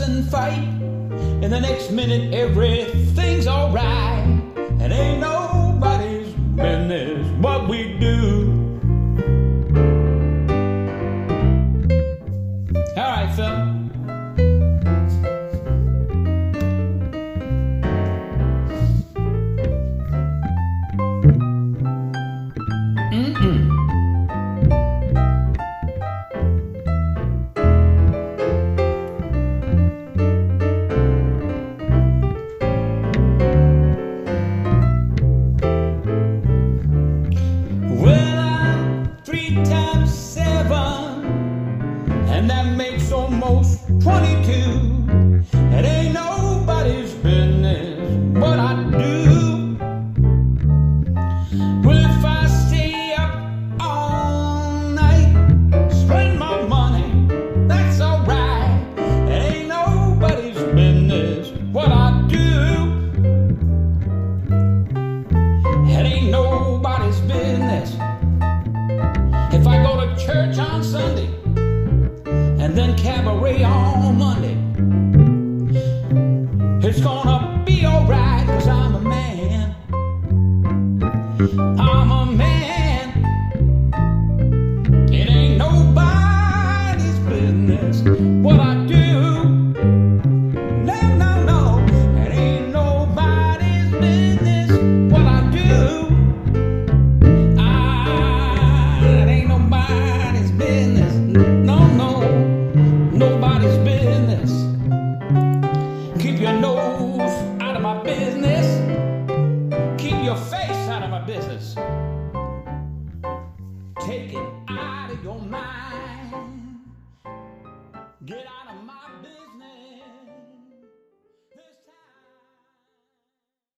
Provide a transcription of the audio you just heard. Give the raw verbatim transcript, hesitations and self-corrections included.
and fight, and the next minute everything's alright. And ain't nobody's business what we do. Alright, Phil. And that makes almost twenty-two. It ain't nobody's business what I do. Well, if I stay up all night, spend my money, that's alright. It ain't nobody's business what I do. It ain't nobody's business if I go to church on Sunday and then cabaret on Monday. It's gonna be alright, cause I'm a man. I'm a man. It ain't nobody's business what I do. No, no, no. It ain't nobody's business what I do. Ah, it ain't nobody's business. No, no. Nobody's business. Keep your nose out of my business. Keep your face out of my business. Take it out of your mind.